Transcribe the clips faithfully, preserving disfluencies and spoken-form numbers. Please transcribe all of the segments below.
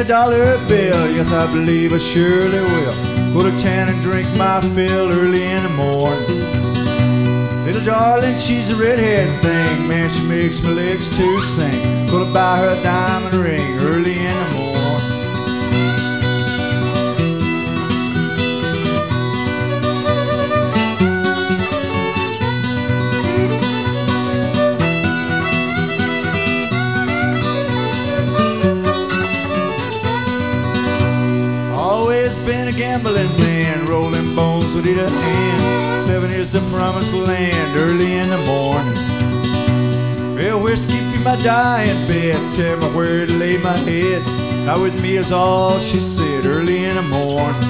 dollar bill, yes, I believe I surely will. Go to town and drink my fill early in the morning. Little darling, she's a redhead thing. Man, she makes my legs to sing. Gonna buy her a diamond ring early in the morning. Been a gambling man, rolling bones with either hand. Seven is the promised land early in the morning. Well, whiskey be my dying bed, tell me where to lay my head. Not with me is all she said early in the morning.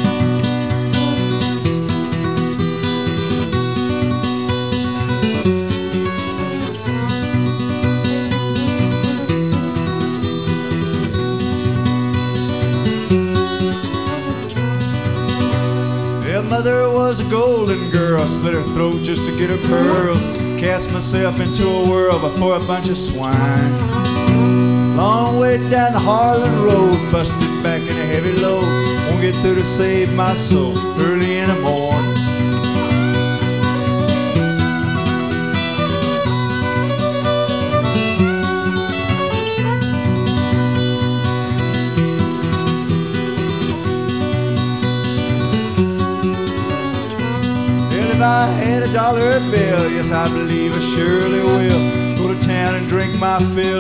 Mother was a golden girl, slit her throat just to get her pearls. Cast myself into a whirl before a bunch of swine. Long way down the Harlan Road, busted back in a heavy load. Won't get through to save my soul early in the morning. If I had a dollar bill, yes, I believe I surely will. Go to town and drink my fill